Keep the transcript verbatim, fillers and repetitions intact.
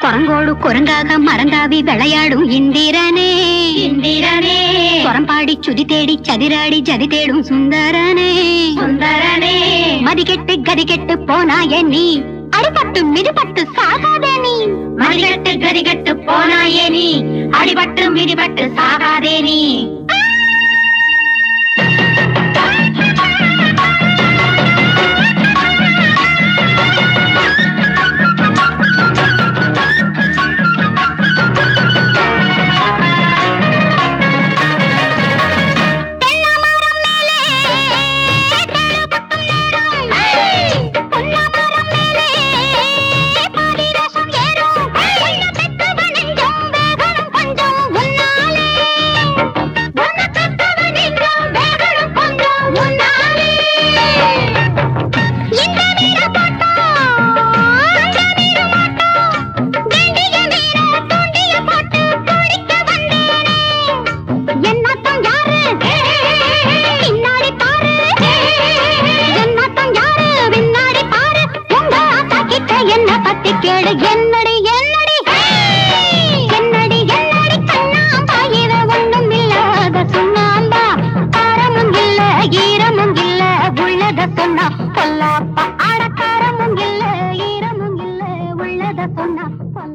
குரங்கோடு குரங்காக மறந்தாவி விளையாடும் இந்திரனே இந்திரனே புறம்பாடி சுதி தேடி சதிராடி ஜதி தேடும் சுந்தரனே சுந்தரனே மதிக்கெட்டு கதிக்கெட்டு போனாயே நீ அடிபட்டு மிதிபட்டு சாகாதே நீ மதிகட்டு கதிகட்டு போனாயே நீ அடிபட்டு மிதிபட்டு சாகாதே நீ என்ன பத்தி கேடு என்னடி என்னடி என்னடி என்னடி கண்ணாம்பா இவ ஒண்ணும் இல்லாத சுண்ணாம்பா காரமும் இல்ல ஈரமும் இல்ல உள்ளத சொன்னா பொல்லாப்பா அடக்காரமும் இல்ல ஈரமும் இல்ல உள்ளத சொன்னா